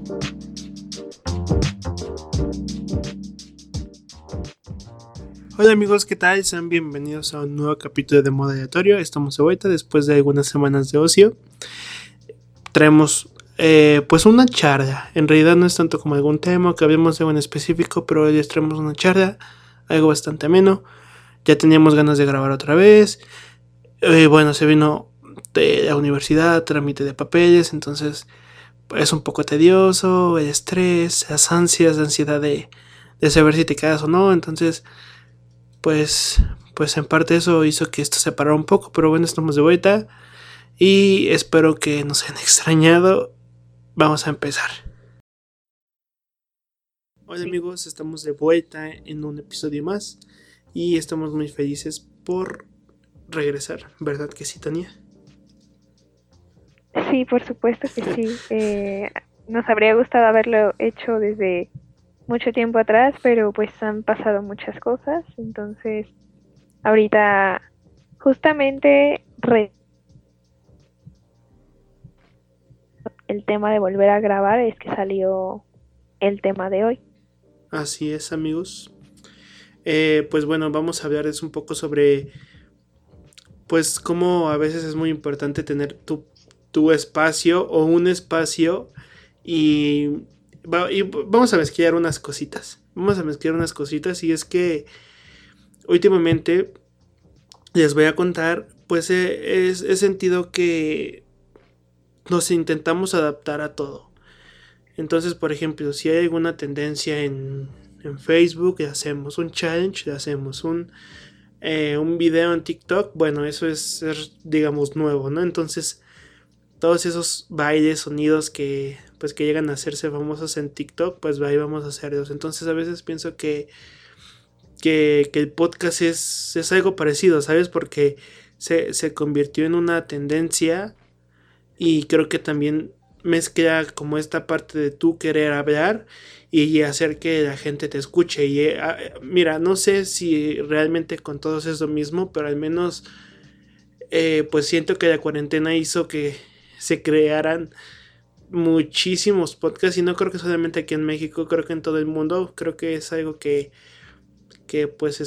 Hola amigos, ¿qué tal? Sean bienvenidos a un nuevo capítulo de Modo Aleatorio. Estamos de vuelta después de algunas semanas de ocio. Traemos pues una charla. En realidad no es tanto como algún tema que hablemos de algo en específico, pero hoy les traemos una charla, algo bastante ameno. Ya teníamos ganas de grabar otra vez. Bueno, se vino de la universidad, trámite de papeles, entonces es un poco tedioso, el estrés, las ansias, la ansiedad de saber si te quedas o no. Entonces pues en parte eso hizo que esto se parara un poco, pero bueno, estamos de vuelta y espero que nos hayan extrañado. Vamos a empezar. Hola amigos, estamos de vuelta en un episodio más y estamos muy felices por regresar, ¿verdad que sí, Tania? Sí, por supuesto que sí. Nos habría gustado haberlo hecho desde mucho tiempo atrás, pero pues han pasado muchas cosas. Entonces, ahorita justamente el tema de volver a grabar es que salió el tema de hoy. Así es, amigos. Pues bueno, vamos a hablarles un poco sobre pues cómo a veces es muy importante tener tu espacio o un espacio y vamos a mezclar unas cositas. Vamos a mezclar unas cositas y es que últimamente les voy a contar, pues he sentido que nos intentamos adaptar a todo. Entonces, por ejemplo, si hay alguna tendencia en Facebook, le hacemos un challenge, le hacemos un video en TikTok, bueno, eso es digamos nuevo, ¿no? Entonces, todos esos bailes, sonidos que pues que llegan a hacerse famosos en TikTok, pues ahí vamos a hacerlos. Entonces a veces pienso que el podcast es algo parecido, ¿sabes? Porque se convirtió en una tendencia y creo que también mezcla como esta parte de tú querer hablar y hacer que la gente te escuche. Y mira, no sé si realmente con todos es lo mismo, pero al menos pues siento que la cuarentena hizo que se crearan muchísimos podcasts y no creo que solamente aquí en México, creo que en todo el mundo, creo que es algo que pues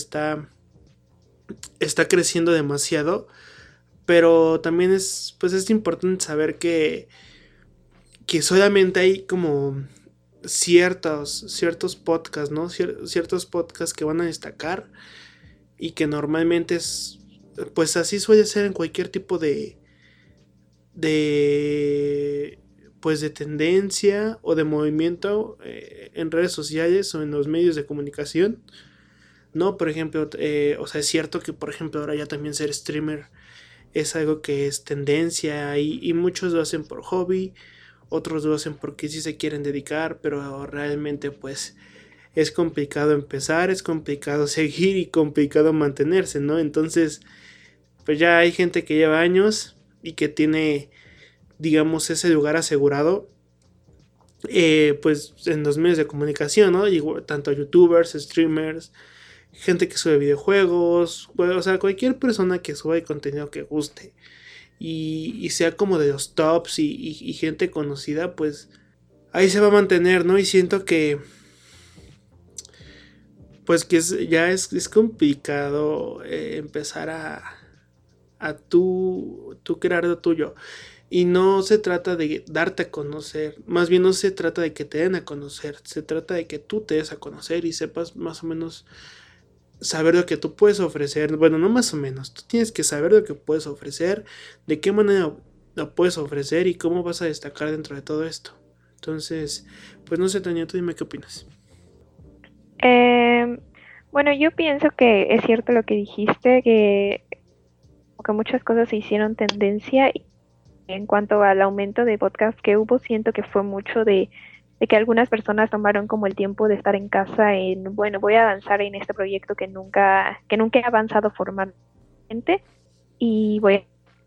está creciendo demasiado, pero también es pues es importante saber que solamente hay como ciertos podcasts, ¿no? Ciertos podcasts que van a destacar y que normalmente es pues así suele ser en cualquier tipo de pues de tendencia o de movimiento en redes sociales o en los medios de comunicación, no, por ejemplo, o sea, es cierto que por ejemplo ahora ya también ser streamer es algo que es tendencia y muchos lo hacen por hobby, otros lo hacen porque sí se quieren dedicar, pero realmente pues es complicado empezar, es complicado seguir y complicado mantenerse, ¿no? Entonces, pues ya hay gente que lleva años y que tiene, digamos, ese lugar asegurado, pues en los medios de comunicación, ¿no? Tanto youtubers, streamers, gente que sube videojuegos, o sea, cualquier persona que suba el contenido que guste y sea como de los tops y gente conocida, pues ahí se va a mantener, ¿no? Y siento que pues que es complicado empezar a tú crear lo tuyo. Y no se trata de darte a conocer, más bien no se trata de que te den a conocer, se trata de que tú te des a conocer y sepas más o menos saber lo que tú puedes ofrecer. Bueno, no más o menos, tú tienes que saber lo que puedes ofrecer, de qué manera lo puedes ofrecer y cómo vas a destacar dentro de todo esto. Entonces, pues no sé, Tania, tú dime qué opinas. Bueno, yo pienso que es cierto lo que dijiste, que muchas cosas se hicieron tendencia. En cuanto al aumento de podcast que hubo, siento que fue mucho de que algunas personas tomaron como el tiempo de estar en casa en, bueno, voy a avanzar en este proyecto que nunca he avanzado formalmente y voy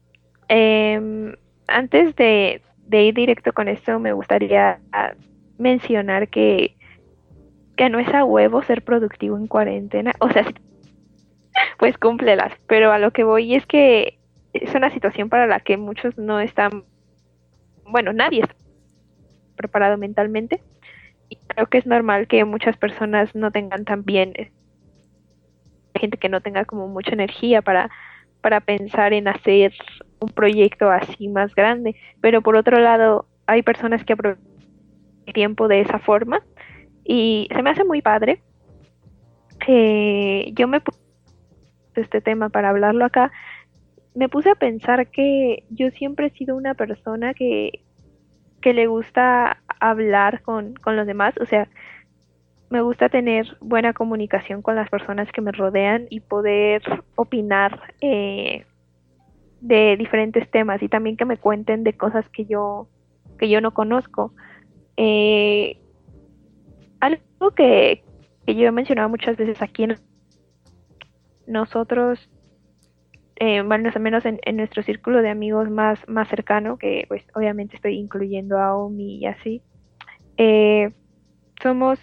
antes de ir directo con esto, me gustaría mencionar que no es a huevo ser productivo en cuarentena, o sea, pues cúmplelas, pero a lo que voy es que es una situación para la que muchos no están, bueno, nadie está preparado mentalmente. Y creo que es normal que muchas personas no tengan tan bien, gente que no tenga como mucha energía para pensar en hacer un proyecto así más grande. Pero por otro lado, hay personas que aprovechan el tiempo de esa forma y se me hace muy padre. Yo me puse este tema para hablarlo acá. Me puse a pensar que yo siempre he sido una persona que le gusta hablar con los demás, o sea, me gusta tener buena comunicación con las personas que me rodean y poder opinar de diferentes temas y también que me cuenten de cosas que yo no conozco. Eh, Algo que yo he mencionado muchas veces aquí en nosotros, bueno, al menos en nuestro círculo de amigos más cercano, que pues obviamente estoy incluyendo a Omi y así, eh, somos,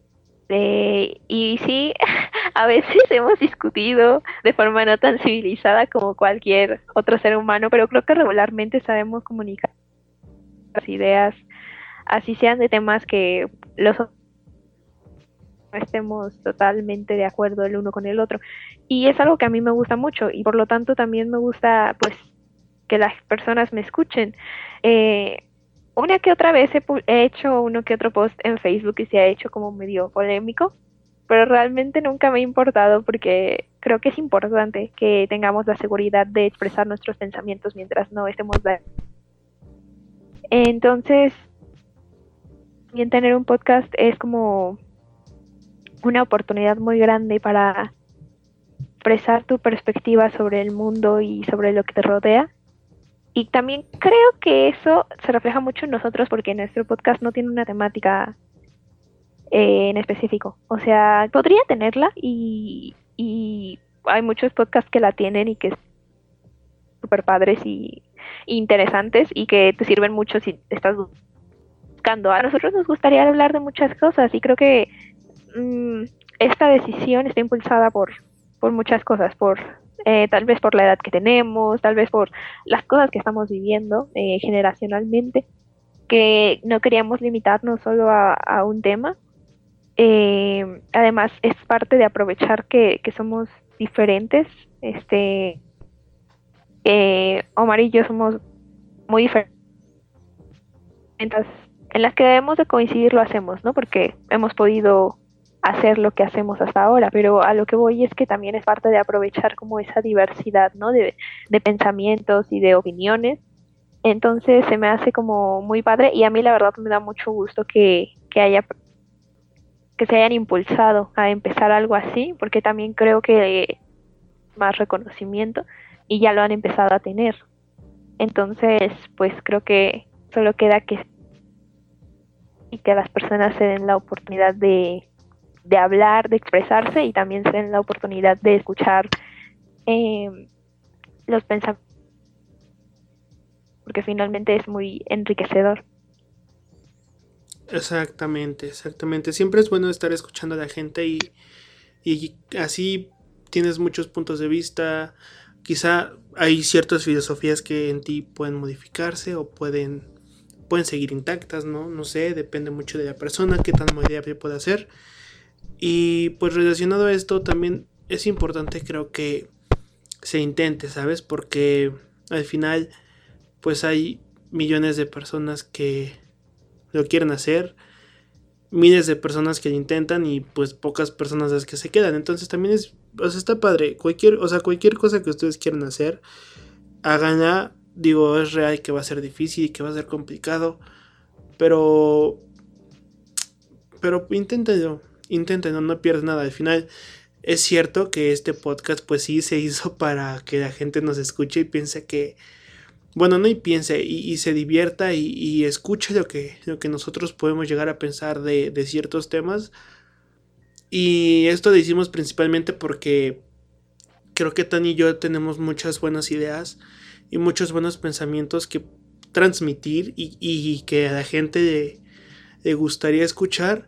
y sí, a veces hemos discutido de forma no tan civilizada como cualquier otro ser humano, pero creo que regularmente sabemos comunicar las ideas, así sean de temas que los no estemos totalmente de acuerdo el uno con el otro. Y es algo que a mí me gusta mucho y por lo tanto también me gusta pues que las personas me escuchen. Eh, una que otra vez he hecho uno que otro post en Facebook y se ha hecho como medio polémico, pero realmente nunca me ha importado porque creo que es importante que tengamos la seguridad de expresar nuestros pensamientos mientras no estemos de... Entonces, bien tener un podcast es como una oportunidad muy grande para expresar tu perspectiva sobre el mundo y sobre lo que te rodea. Y también creo que eso se refleja mucho en nosotros porque nuestro podcast no tiene una temática en específico. O sea, podría tenerla y hay muchos podcasts que la tienen y que son súper padres y interesantes y que te sirven mucho si estás buscando. A nosotros nos gustaría hablar de muchas cosas y creo que esta decisión está impulsada por muchas cosas, por tal vez por la edad que tenemos, tal vez por las cosas que estamos viviendo generacionalmente, que no queríamos limitarnos solo a un tema. Además, es parte de aprovechar que somos diferentes. Omar y yo somos muy diferentes. En las que debemos de coincidir lo hacemos, ¿no? Porque hemos podido hacer lo que hacemos hasta ahora, pero a lo que voy es que también es parte de aprovechar como esa diversidad, ¿no? De pensamientos y de opiniones. Entonces se me hace como muy padre y a mí la verdad me da mucho gusto que se hayan impulsado a empezar algo así, porque también creo que más reconocimiento y ya lo han empezado a tener. Entonces, pues creo que solo queda que las personas se den la oportunidad de hablar, de expresarse y también se den la oportunidad de escuchar los pensamientos, porque finalmente es muy enriquecedor. Exactamente, exactamente. Siempre es bueno estar escuchando a la gente y así tienes muchos puntos de vista. Quizá hay ciertas filosofías que en ti pueden modificarse o pueden seguir intactas, ¿no? No sé, depende mucho de la persona, qué tan moldeable puede ser. Y pues relacionado a esto también es importante, creo que se intente, ¿sabes? Porque al final pues hay millones de personas que lo quieren hacer, miles de personas que lo intentan y pues pocas personas las que se quedan. Entonces también o sea, está padre. Cualquier cosa que ustedes quieran hacer, háganla. Digo, es real que va a ser difícil y que va a ser complicado, pero inténtenlo, no pierdes nada. Al final es cierto que este podcast pues sí se hizo para que la gente nos escuche y piense que, bueno, no y piense y se divierta y escuche lo que nosotros podemos llegar a pensar de ciertos temas. Y esto lo hicimos principalmente porque creo que Tan y yo tenemos muchas buenas ideas y muchos buenos pensamientos que transmitir y que a la gente le gustaría escuchar.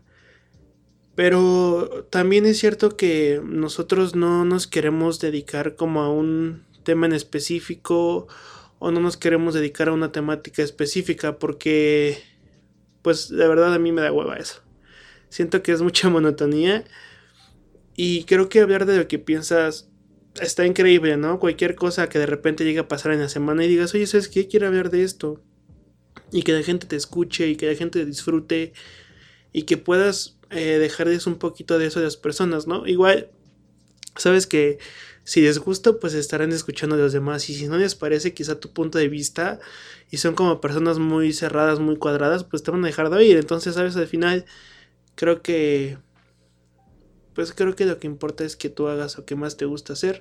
Pero también es cierto que nosotros no nos queremos dedicar como a un tema en específico o no nos queremos dedicar a una temática específica porque pues de verdad a mí me da hueva eso. Siento que es mucha monotonía y creo que hablar de lo que piensas está increíble, ¿no? Cualquier cosa que de repente llegue a pasar en la semana y digas, oye, ¿sabes qué? Quiero hablar de esto. Y que la gente te escuche y que la gente disfrute y que puedas dejarles un poquito de eso a las personas, ¿no? Igual, sabes que si les gusta, pues estarán escuchando a los demás y si no les parece quizá tu punto de vista y son como personas muy cerradas, muy cuadradas, pues te van a dejar de oír. Entonces, sabes, al final creo que pues creo que lo que importa es que tú hagas lo que más te gusta hacer.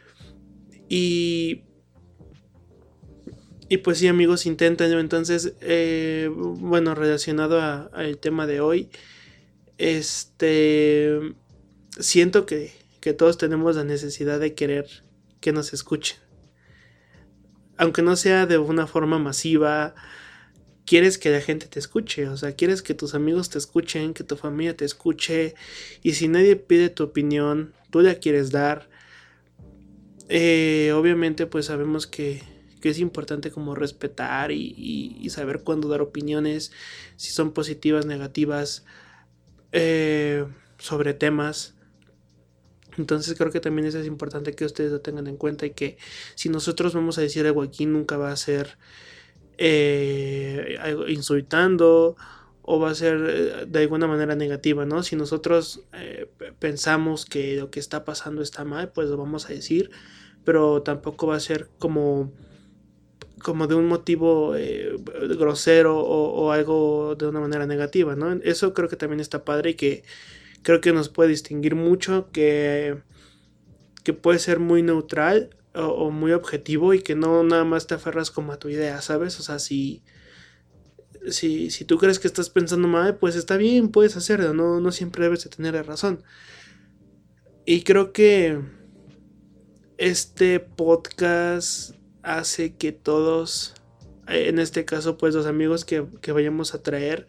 Y y pues sí, amigos, inténtenlo. Entonces, bueno, relacionado al tema de hoy, este, siento que todos tenemos la necesidad de querer que nos escuchen. Aunque no sea de una forma masiva, quieres que la gente te escuche. O sea, quieres que tus amigos te escuchen, que tu familia te escuche. Y si nadie pide tu opinión, tú la quieres dar. Obviamente, pues sabemos que es importante como respetar y saber cuándo dar opiniones, si son positivas, negativas, sobre temas. Entonces creo que también eso es importante que ustedes lo tengan en cuenta y que si nosotros vamos a decir algo aquí nunca va a ser algo insultando o va a ser de alguna manera negativa, ¿no? Si nosotros pensamos que lo que está pasando está mal, pues lo vamos a decir, pero tampoco va a ser como de un motivo grosero o algo de una manera negativa, ¿no? Eso creo que también está padre y que creo que nos puede distinguir mucho, que puede ser muy neutral o muy objetivo y que no nada más te aferras como a tu idea, ¿sabes? O sea, si tú crees que estás pensando mal, pues está bien, puedes hacerlo, no siempre debes de tener la razón. Y creo que este podcast hace que todos, en este caso pues los amigos que vayamos a traer,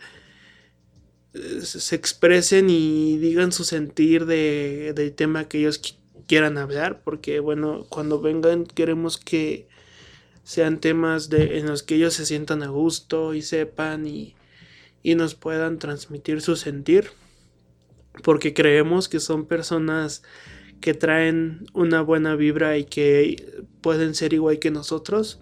se expresen y digan su sentir del tema que ellos quieran hablar, porque bueno, cuando vengan queremos que sean temas en los que ellos se sientan a gusto y sepan y nos puedan transmitir su sentir, porque creemos que son personas que traen una buena vibra y que pueden ser igual que nosotros.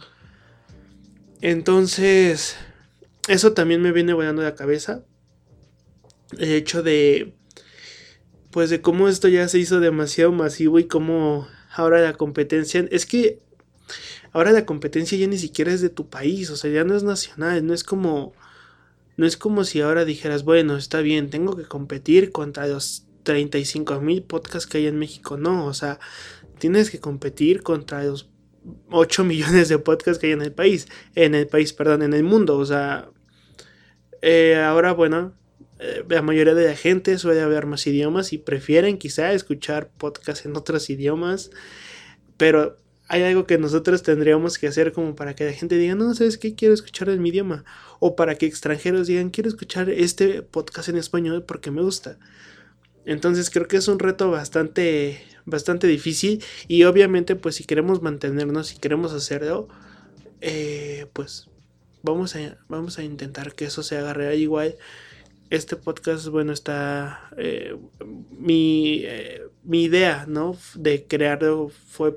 Entonces, eso también me viene volando a la cabeza. El hecho de, pues de cómo esto ya se hizo demasiado masivo y cómo ahora la competencia, es que ahora la competencia ya ni siquiera es de tu país, o sea, ya no es nacional, no es como si ahora dijeras, bueno, está bien, tengo que competir contra los 35,000 podcasts que hay en México. No, o sea, tienes que competir contra los 8 millones de podcasts que hay en el país, perdón, en el mundo. O sea, ahora, bueno, la mayoría de la gente suele hablar más idiomas y prefieren quizá escuchar podcasts en otros idiomas, pero hay algo que nosotros tendríamos que hacer como para que la gente diga, no, ¿sabes qué? Quiero escuchar en mi idioma. O para que extranjeros digan, quiero escuchar este podcast en español porque me gusta. Entonces creo que es un reto bastante difícil y obviamente pues si queremos mantenernos, si queremos hacerlo, pues vamos a intentar que eso se haga real. Igual este podcast, bueno, está mi idea, ¿no? De crearlo fue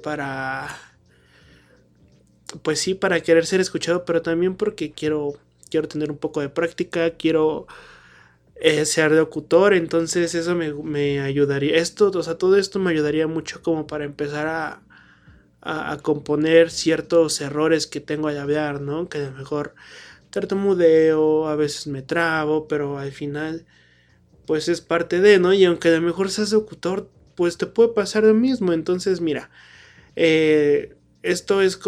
pues sí, para querer ser escuchado, pero también porque quiero tener un poco de práctica, quiero ser locutor, entonces eso me ayudaría, o sea, todo esto me ayudaría mucho como para empezar a componer ciertos errores que tengo al hablar, ¿no? Que a lo mejor tartamudeo, a veces me trabo, pero al final pues es parte de, ¿no? Y aunque a lo mejor seas locutor, pues te puede pasar lo mismo, entonces mira, esto es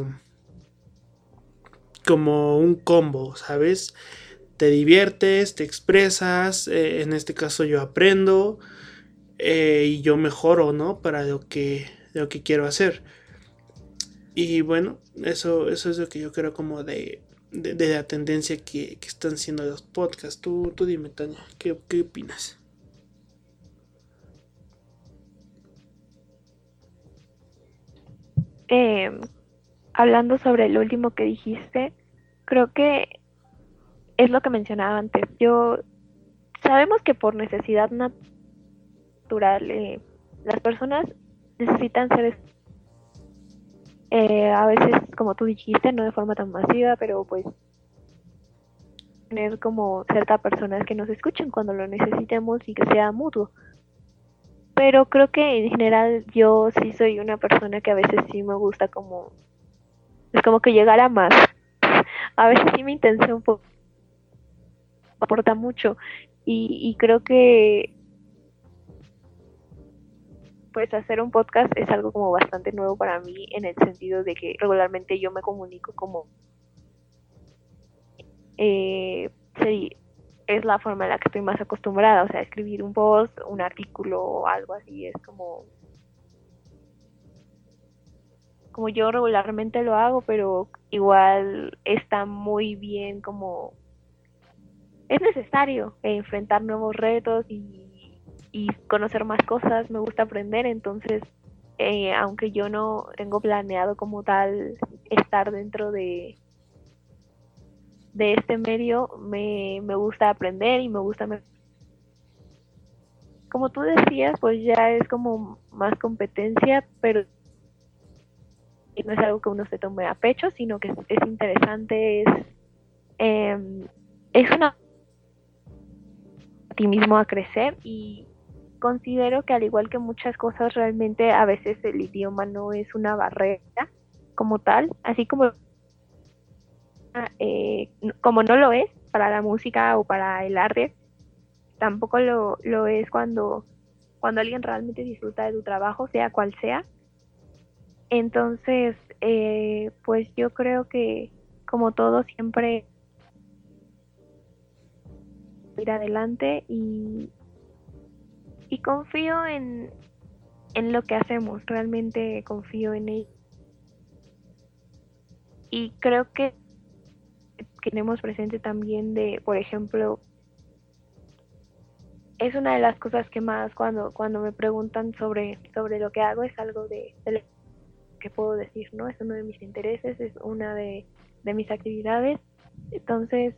como un combo, ¿sabes? Te diviertes, te expresas, en este caso yo aprendo y yo mejoro, ¿no? Para lo que quiero hacer. Y bueno, eso es lo que yo creo como de la tendencia que están siendo los podcasts. Tú dime, Tania, ¿qué opinas? Eh, Hablando sobre lo último que dijiste, creo que es lo que mencionaba antes. Sabemos que por necesidad natural las personas necesitan ser a veces, como tú dijiste, no de forma tan masiva, pero pues tener como ciertas personas que nos escuchen cuando lo necesitemos y que sea mutuo. Pero creo que en general yo sí soy una persona que a veces sí me gusta como, es como que llegar a más. A veces sí mi intención aporta mucho y creo que pues hacer un podcast es algo como bastante nuevo para mí en el sentido de que regularmente yo me comunico como sí, es la forma en la que estoy más acostumbrada, o sea, escribir un post, un artículo o algo así es como yo regularmente lo hago, pero igual está muy bien como es necesario enfrentar nuevos retos y conocer más cosas, me gusta aprender, entonces aunque yo no tengo planeado como tal estar dentro de este medio, me gusta aprender y me gusta, como tú decías, pues ya es como más competencia, pero no es algo que uno se tome a pecho, sino que es interesante, es una a ti mismo a crecer y considero que al igual que muchas cosas realmente a veces el idioma no es una barrera como tal, así como no lo es para la música o para el arte, tampoco lo es cuando alguien realmente disfruta de tu trabajo, sea cual sea. Entonces, pues yo creo que como todo siempre ir adelante y confío en lo que hacemos, realmente confío en ello. Y creo que tenemos presente también de, por ejemplo, es una de las cosas que más cuando me preguntan sobre lo que hago es algo de lo que puedo decir, ¿no? Es uno de mis intereses, es una de mis actividades. Entonces,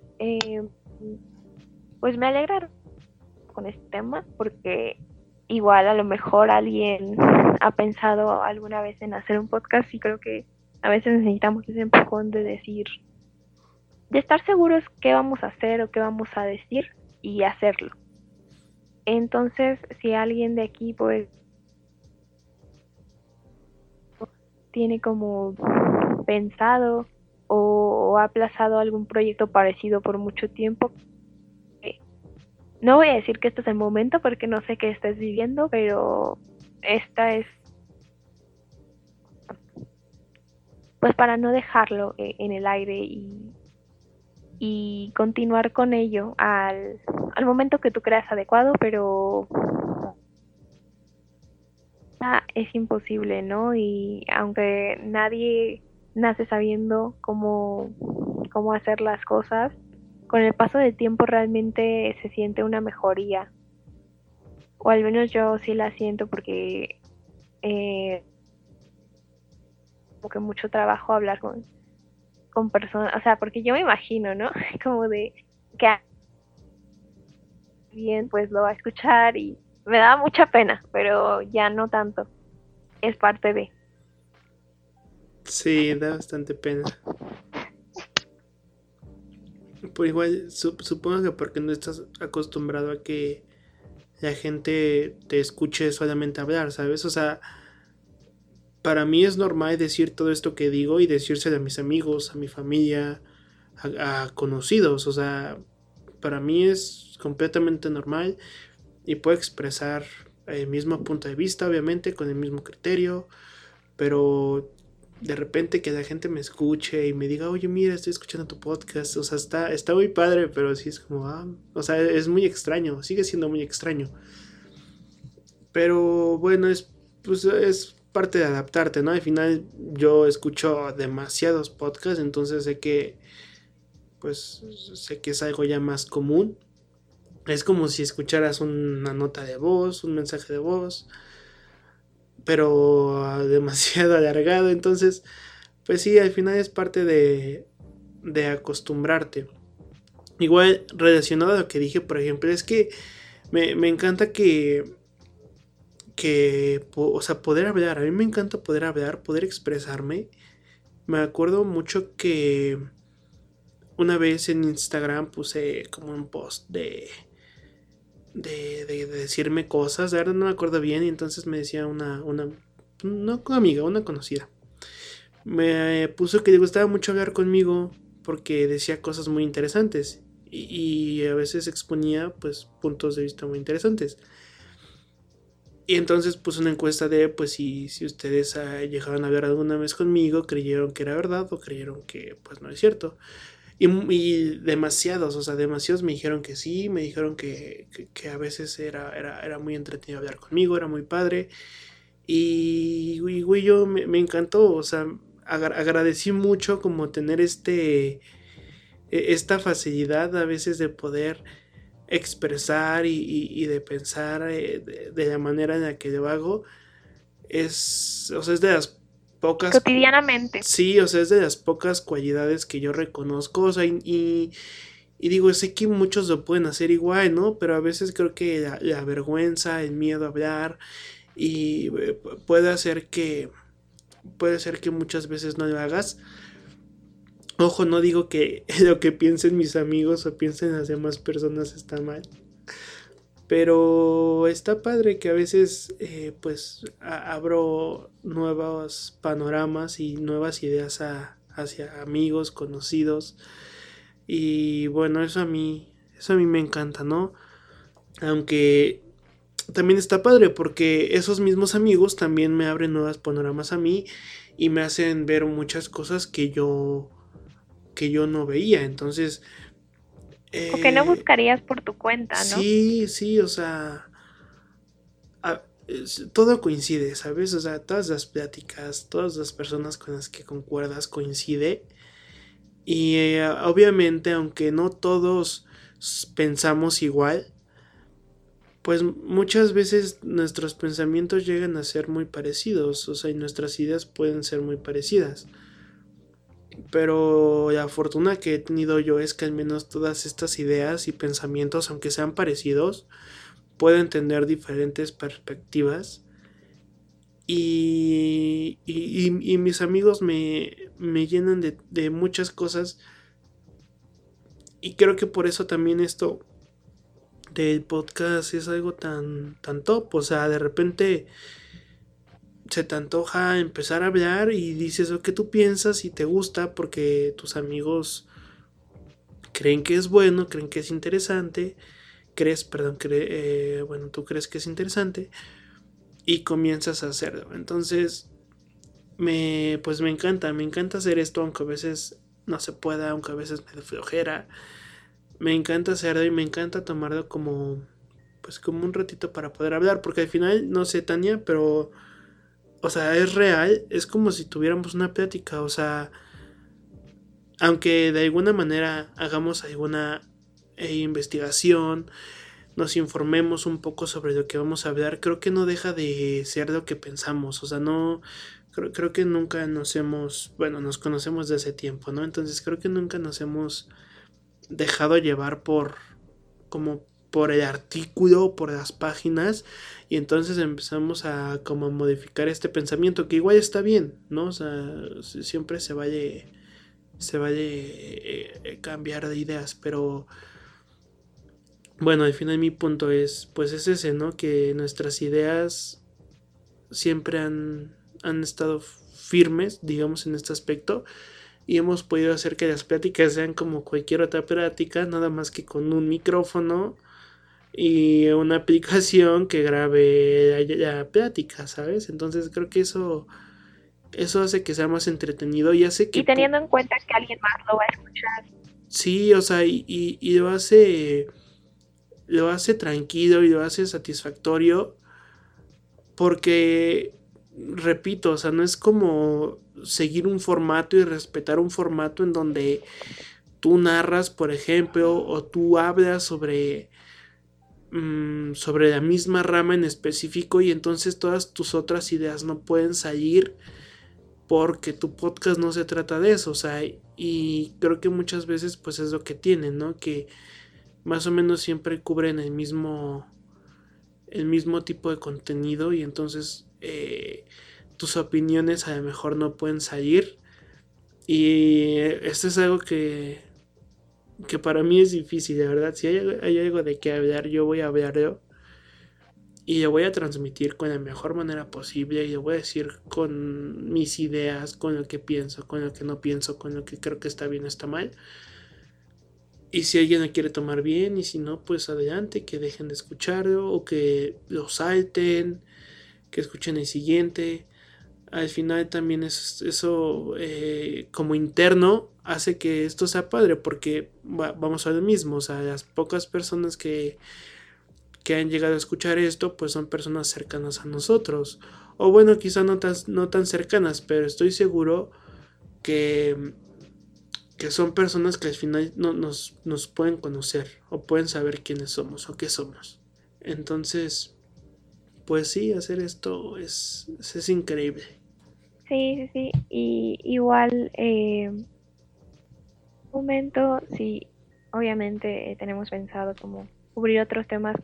pues me alegra con este tema porque igual a lo mejor alguien ha pensado alguna vez en hacer un podcast y creo que a veces necesitamos ese empujón de decir, de estar seguros qué vamos a hacer o qué vamos a decir y hacerlo. Entonces, si alguien de aquí pues tiene como pensado o ha aplazado algún proyecto parecido por mucho tiempo, no voy a decir que este es el momento porque no sé qué estés viviendo, pero esta es pues para no dejarlo en el aire y continuar con ello al momento que tú creas adecuado, pero es imposible, ¿no? Y aunque nadie nace sabiendo cómo hacer las cosas, con el paso del tiempo realmente se siente una mejoría, o al menos yo sí la siento porque eh, como que mucho trabajo hablar con personas, o sea, porque yo me imagino, ¿no? Como de que alguien pues lo va a escuchar y me da mucha pena, pero ya no tanto, es parte de. Sí, da bastante pena. Pues igual, supongo que porque no estás acostumbrado a que la gente te escuche solamente hablar, ¿sabes? O sea, para mí es normal decir todo esto que digo y decírselo a mis amigos, a mi familia, a conocidos. O sea, para mí es completamente normal y puedo expresar el mismo punto de vista, obviamente, con el mismo criterio, pero de repente que la gente me escuche y me diga, oye, mira, estoy escuchando tu podcast, o sea, está muy padre, pero sí es como, o sea, es muy extraño, sigue siendo muy extraño. Pero bueno, pues es parte de adaptarte, ¿no? Al final yo escucho demasiados podcasts, entonces pues, sé que es algo ya más común. Es como si escucharas una nota de voz, un mensaje de voz, pero demasiado alargado, entonces, pues sí, al final es parte de acostumbrarte. igual relacionado a lo que dije, por ejemplo, es que me encanta o sea, poder hablar. A mí me encanta poder hablar, poder expresarme. Me acuerdo mucho que una vez en Instagram puse como un post de decirme cosas. De verdad no me acuerdo bien. Y entonces me decía no amiga, una conocida. Me puso que le gustaba mucho hablar conmigo porque decía cosas muy interesantes. Y a veces exponía pues puntos de vista muy interesantes. Y entonces puse una encuesta de, pues, si ustedes llegaron a ver alguna vez conmigo, creyeron que era verdad o creyeron que, pues, no es cierto. Y demasiados, o sea, demasiados me dijeron que sí, me dijeron que a veces era muy entretenido hablar conmigo, era muy padre. Y güey, me encantó, o sea, agradecí mucho como tener esta facilidad a veces de poder expresar y de pensar de la manera en la que lo hago. O sea, es de las pocas, cotidianamente. sí, o sea, es de las pocas cualidades que yo reconozco, o sea, y digo, sé que muchos lo pueden hacer igual, ¿no? Pero a veces creo que la vergüenza, el miedo a hablar, y puede hacer puede ser que muchas veces no lo hagas. Ojo, no digo que lo que piensen mis amigos o piensen las demás personas está mal. Pero está padre que a veces pues abro nuevos panoramas y nuevas ideas hacia amigos, conocidos. Y bueno, eso a mí me encanta, ¿no? Aunque también está padre porque esos mismos amigos también me abren nuevos panoramas a mí y me hacen ver muchas cosas que yo no veía. Entonces, O que no eh, buscarías por tu cuenta, ¿no? sí, sí, o sea, todo coincide, ¿sabes? O sea, todas las pláticas, todas las personas con las que concuerdas coincide. Y obviamente, aunque no todos pensamos igual, pues muchas veces nuestros pensamientos llegan a ser muy parecidos, o sea, y nuestras ideas pueden ser muy parecidas. Pero la fortuna que he tenido yo es que al menos todas estas ideas y pensamientos, aunque sean parecidos, pueden tener diferentes perspectivas. Y mis amigos me llenan de muchas cosas. Y creo que por eso también esto del podcast es algo tan top. O sea, de repente se te antoja empezar a hablar y dices lo que tú piensas y te gusta porque tus amigos creen que es bueno, creen que es interesante. Bueno, tú crees que es interesante y comienzas a hacerlo. Entonces, pues me encanta hacer esto, aunque a veces no se pueda, aunque a veces me dé flojera. Me encanta hacerlo y me encanta tomarlo pues como un ratito para poder hablar, porque al final, no sé, Tania, pero, o sea, es real, es como si tuviéramos una plática, o sea, aunque de alguna manera hagamos alguna investigación, nos informemos un poco sobre lo que vamos a hablar, creo que no deja de ser lo que pensamos, o sea, no, creo que nunca bueno, nos conocemos desde hace tiempo, ¿no? Entonces creo que nunca nos hemos dejado llevar como por el artículo, por las páginas, y entonces empezamos a como a modificar este pensamiento, que igual está bien, ¿no? O sea, siempre se vale cambiar de ideas, pero bueno, al final mi punto pues es ese, ¿no? Que nuestras ideas siempre han estado firmes, digamos, en este aspecto, y hemos podido hacer que las pláticas sean como cualquier otra plática, nada más que con un micrófono y una aplicación que grabe la plática, ¿sabes? Entonces creo que eso hace que sea más entretenido y hace Y que teniendo en cuenta que alguien más lo va a escuchar. sí, o sea, y lo hace tranquilo y lo hace satisfactorio porque, repito, o sea, no es como seguir un formato y respetar un formato en donde tú narras, por ejemplo, o tú hablas sobre la misma rama en específico y entonces todas tus otras ideas no pueden salir porque tu podcast no se trata de eso, o sea, y creo que muchas veces pues es lo que tienen, ¿no? Que más o menos siempre cubren el mismo tipo de contenido y entonces tus opiniones a lo mejor no pueden salir y esto es algo que para mí es difícil, de verdad. Si hay algo de qué hablar, yo voy a hablarlo y lo voy a transmitir con la mejor manera posible y lo voy a decir con mis ideas, con lo que pienso, con lo que no pienso, con lo que creo que está bien o está mal. Y si alguien lo quiere tomar bien y si no, pues adelante, que dejen de escucharlo o que lo salten, que escuchen el siguiente. Al final también eso como interno hace que esto sea padre porque vamos a lo mismo, o sea, las pocas personas que han llegado a escuchar esto pues son personas cercanas a nosotros o bueno quizá no tan cercanas pero estoy seguro que, que son personas que al final no, nos pueden conocer o pueden saber quiénes somos o qué somos. Entonces pues sí, hacer esto es increíble. Sí, sí, sí. Y igual, momento, sí, obviamente tenemos pensado como cubrir otros temas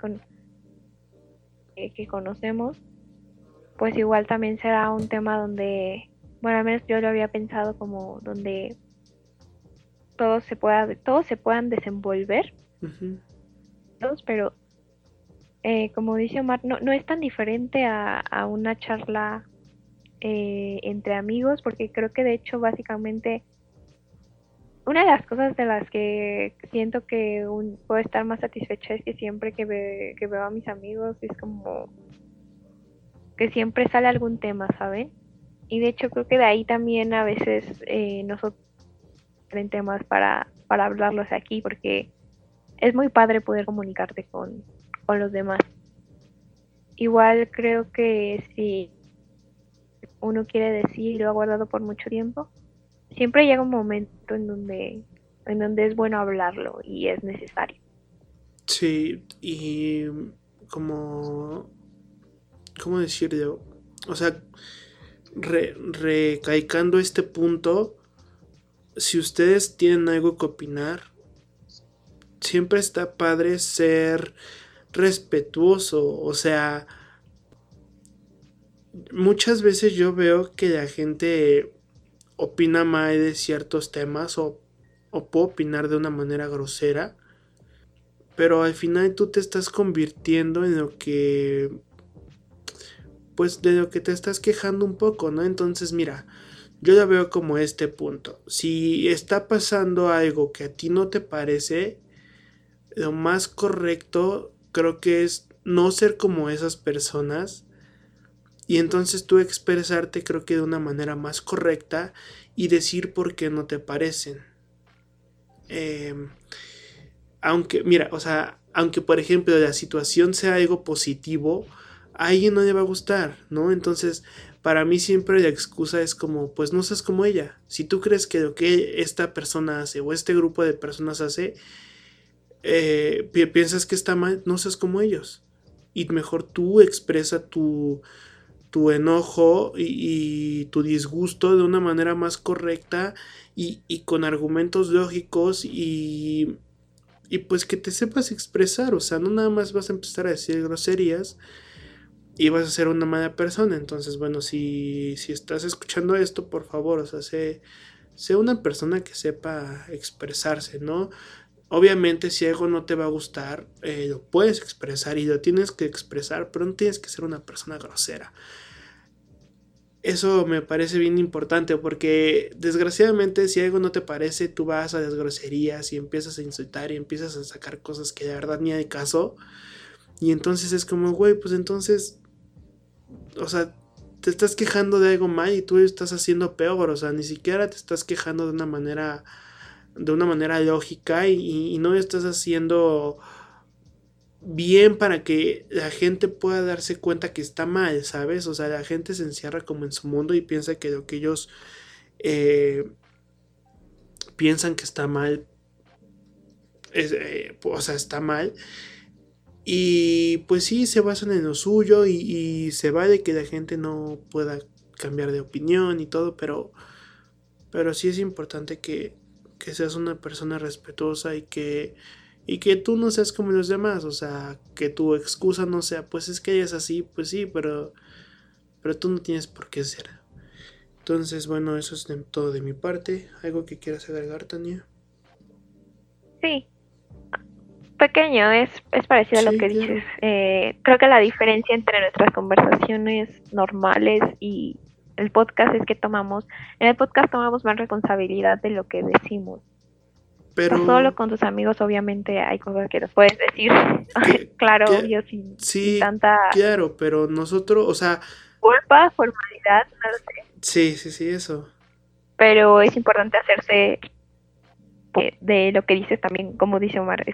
que conocemos, pues igual también será un tema donde, bueno, al menos yo lo había pensado como donde todos se puedan desenvolver, Uh-huh. todos, pero como dice Omar, no es tan diferente a una charla entre amigos, porque creo que de hecho básicamente una de las cosas de las que siento que puedo estar más satisfecha es que siempre que veo a mis amigos es como que siempre sale algún tema, ¿saben? Y de hecho creo que de ahí también a veces nosotros tienen temas para hablarlos aquí, porque es muy padre poder comunicarte con los demás. Igual creo que si uno quiere decir y lo ha guardado por mucho tiempo, siempre llega un momento en donde es bueno hablarlo y es necesario. Sí, y como, ¿cómo decirlo? O sea, recaicando este punto, si ustedes tienen algo que opinar, siempre está padre ser respetuoso. O sea, muchas veces yo veo que la gente opina mal de ciertos temas o puede opinar de una manera grosera, pero al final tú te estás convirtiendo en lo que pues de lo que te estás quejando un poco, ¿no? Entonces, mira, yo la veo como este punto. Si está pasando algo que a ti no te parece, lo más correcto creo que es no ser como esas personas y entonces tú expresarte creo que de una manera más correcta y decir por qué no te parecen. Eh, aunque, mira, o sea, aunque por ejemplo la situación sea algo positivo, a alguien no le va a gustar, ¿no? Entonces, para mí siempre la excusa es como, pues no seas como ella. Si tú crees que lo que esta persona hace o este grupo de personas hace, piensas que está mal, no seas como ellos. Y mejor tú expresa tu enojo y tu disgusto de una manera más correcta y con argumentos lógicos y pues que te sepas expresar, o sea, no nada más vas a empezar a decir groserías y vas a ser una mala persona. Entonces, bueno, si estás escuchando esto, por favor, o sea, sé una persona que sepa expresarse, ¿no? Obviamente, si algo no te va a gustar, lo puedes expresar y lo tienes que expresar, pero no tienes que ser una persona grosera. Eso me parece bien importante porque desgraciadamente si algo no te parece, tú vas a las groserías y empiezas a insultar y empiezas a sacar cosas que de verdad ni hay caso. Y entonces es como, güey, pues entonces, o sea, te estás quejando de algo mal y tú estás haciendo peor, o sea, ni siquiera te estás quejando de una manera lógica y no estás haciendo bien para que la gente pueda darse cuenta que está mal, ¿sabes? O sea, la gente se encierra como en su mundo y piensa que lo que ellos eh, piensan que está mal, o sea, está mal. Y pues sí, se basan en lo suyo y se vale que la gente no pueda cambiar de opinión y todo, pero sí es importante que seas una persona respetuosa y que tú no seas como los demás, o sea, que tu excusa no sea, pues es que ella es así, pues sí, pero tú no tienes por qué ser. Entonces, bueno, eso es todo de mi parte. ¿Algo que quieras agregar, Tania? Sí, pequeño, es parecido a lo Sí, que claro. dices. Creo que la diferencia entre nuestras conversaciones normales y el podcast es que en el podcast tomamos más responsabilidad de lo que decimos. O Pero, solo con tus amigos, obviamente, hay cosas que los puedes decir, que, claro, que, obvio, sin sí, tanta claro, pero nosotros, o sea, culpa, formalidad, no lo sé. sí, eso. Pero es importante hacerse de lo que dices también, como dice Omar,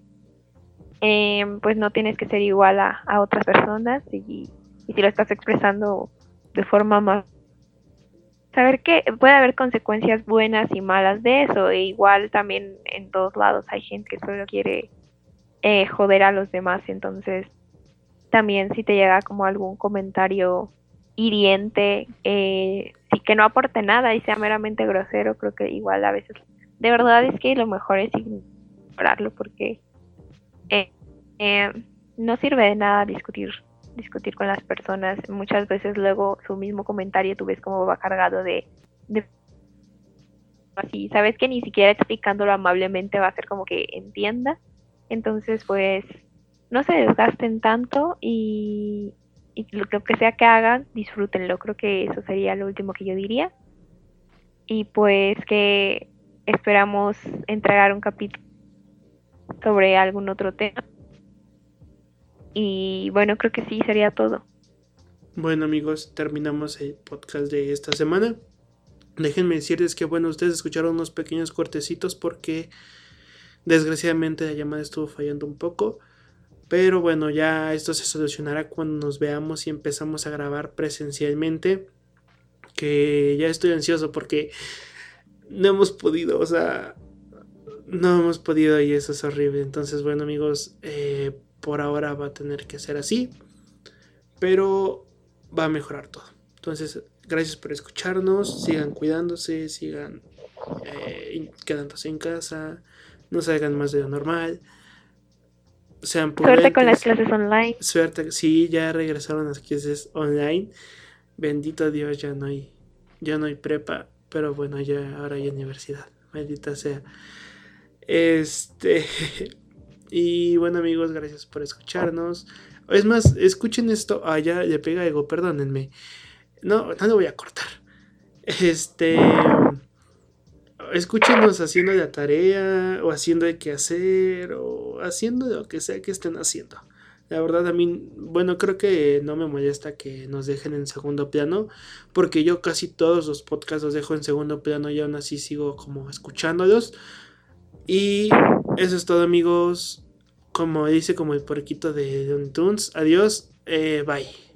pues no tienes que ser igual a otras personas y si lo estás expresando de forma más... Saber que puede haber consecuencias buenas y malas de eso, e igual también en todos lados hay gente que solo quiere joder a los demás, entonces también si te llega como algún comentario hiriente, sí que no aporte nada y sea meramente grosero, creo que igual a veces de verdad es que lo mejor es ignorarlo porque eh, eh, no sirve de nada discutir con las personas. Muchas veces luego su mismo comentario tú ves como va cargado de así, sabes que ni siquiera explicándolo amablemente va a ser como que entienda. Entonces, pues, no se desgasten tanto y lo que sea que hagan, disfrútenlo. Creo que eso sería lo último que yo diría. Y pues que esperamos entregar un capítulo sobre algún otro tema. Y bueno, creo que sí, sería todo. Bueno, amigos, terminamos el podcast de esta semana. Déjenme decirles que, bueno, ustedes escucharon unos pequeños cortecitos porque desgraciadamente la llamada estuvo fallando un poco. Pero bueno, ya esto se solucionará cuando nos veamos y empezamos a grabar presencialmente. Que ya estoy ansioso porque no hemos podido, o sea, no hemos podido y eso es horrible. Entonces, bueno, amigos, por ahora va a tener que ser así. Pero va a mejorar todo. Entonces, gracias por escucharnos. Sigan cuidándose, sigan quedándose en casa. No salgan más de lo normal. Sean Suerte con las prudentes. clases online. Suerte, sí, ya regresaron las clases online. Bendito Dios, ya no hay prepa, pero bueno, ya ahora hay universidad. Maldita sea. Este y bueno, amigos, gracias por escucharnos. Es más, escuchen esto. Ah, ya le pega algo, perdónenme. No lo voy a cortar. Escúchenos haciendo la tarea o haciendo el quehacer o haciendo lo que sea que estén haciendo. La verdad a mí, bueno, creo que no me molesta que nos dejen en segundo plano, porque yo casi todos los podcasts los dejo en segundo plano y aún así sigo como escuchándolos. Y eso es todo, amigos. Como dice como el porquito de Looney Tunes. Adiós, bye.